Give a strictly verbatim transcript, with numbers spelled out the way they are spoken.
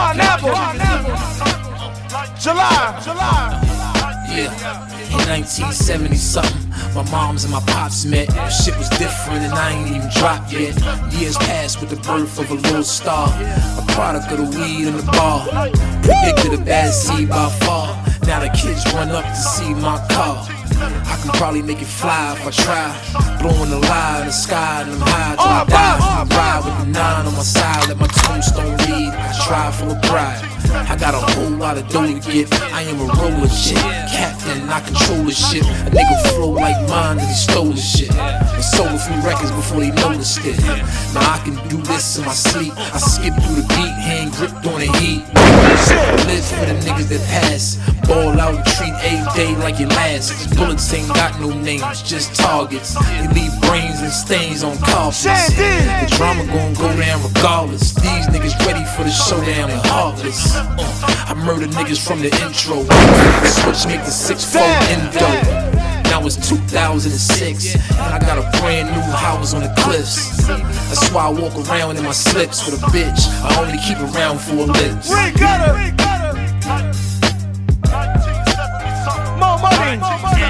Pineapple. July. July. Yeah, in nineteen seventy something, my moms and my pops met. Shit was different and I ain't even dropped yet. Years passed with the birth of a little star, a product of the weed and the bar. Predicted a bad seed by far. Now the kids run up to see my car. I can probably make it fly if I try. Blowing the lie in the sky and I'm high till I die. I ride with the nine on my side, let my tombstone read. I try full of pride. I got a whole lot of dough to get. I am a roller shit, captain, I control the shit. A nigga flow like mine and he stole the shit. And sold a few records before they noticed it. Now I can do this in my sleep. I skip through the beat, hand gripped on the heat. Live for the niggas that pass. Ball out, treat every day like your last. These bullets ain't got no names, just targets. They leave brains and stains on coffins. The drama gon' go down regardless. These niggas ready for the showdown and heartless. uh, I murder niggas from the intro. Switch make the six four endo. Now it's two thousand six and I got a brand new house on the cliffs. That's why I walk around in my slips with a bitch I only keep around for lips. More money.